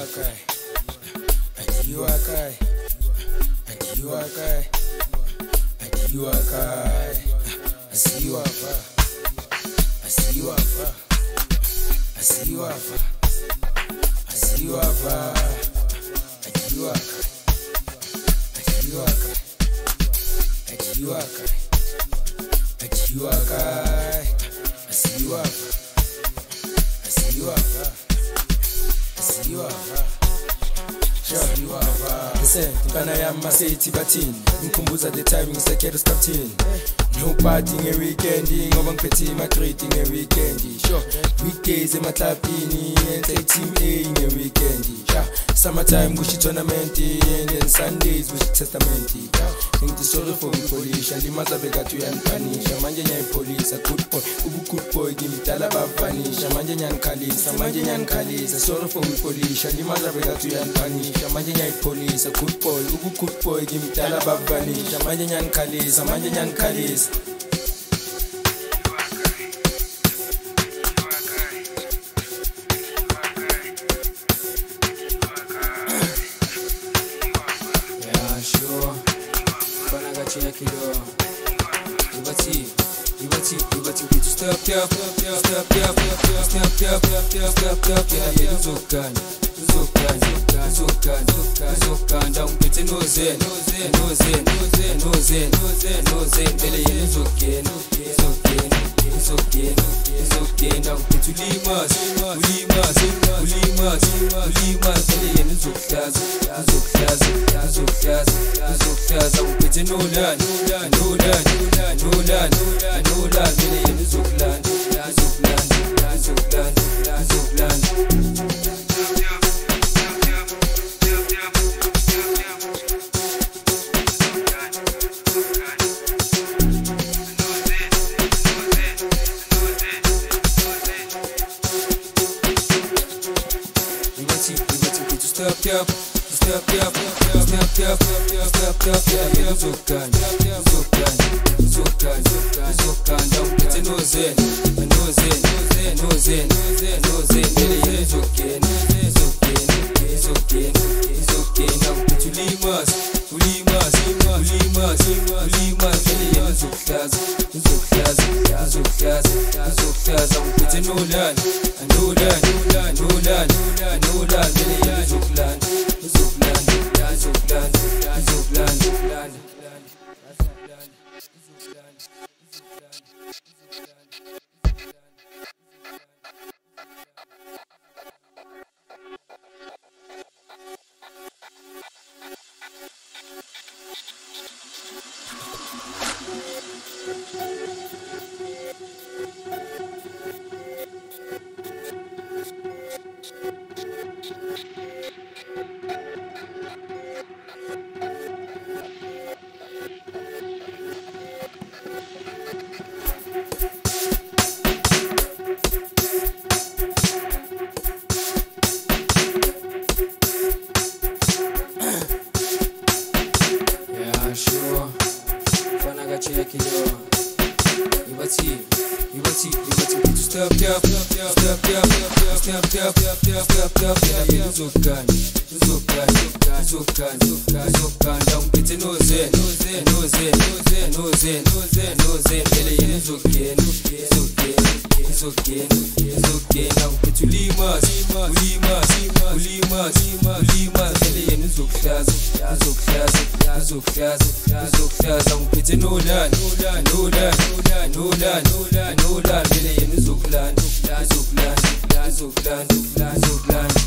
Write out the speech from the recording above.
Adiwakai, Adiwakai, Adiwakai, Adiwakai, Asiwafa, Asiwafa, Asiwafa, Asiwafa, Adiwakai, Adiwakai, Adiwakai, Adiwakai, Asiwafa, Asiwafa, Asiwafa. Listen, Ghana yam maseti batin. Mkumbuza the timing sekero captain. No partying a weekendi, ngoba ngiphethe my treating a weekendi. Sure, weekdays ematlapini and take team A in a weekendi. Sure, summertime gushi tournament and then Sundays gushi testament. Think the sorry for me police, and the mother bega to yan punish. Manje nyan police, a good boy, give me talaba vanish. Manje nyan kalis, manje nyan kalis. Sorry for me police, and the mother bega to yan punish. Manje nyan police, a good boy, give me talaba vanish. Manje nyan kalis, manje nyan kalis. Zuklan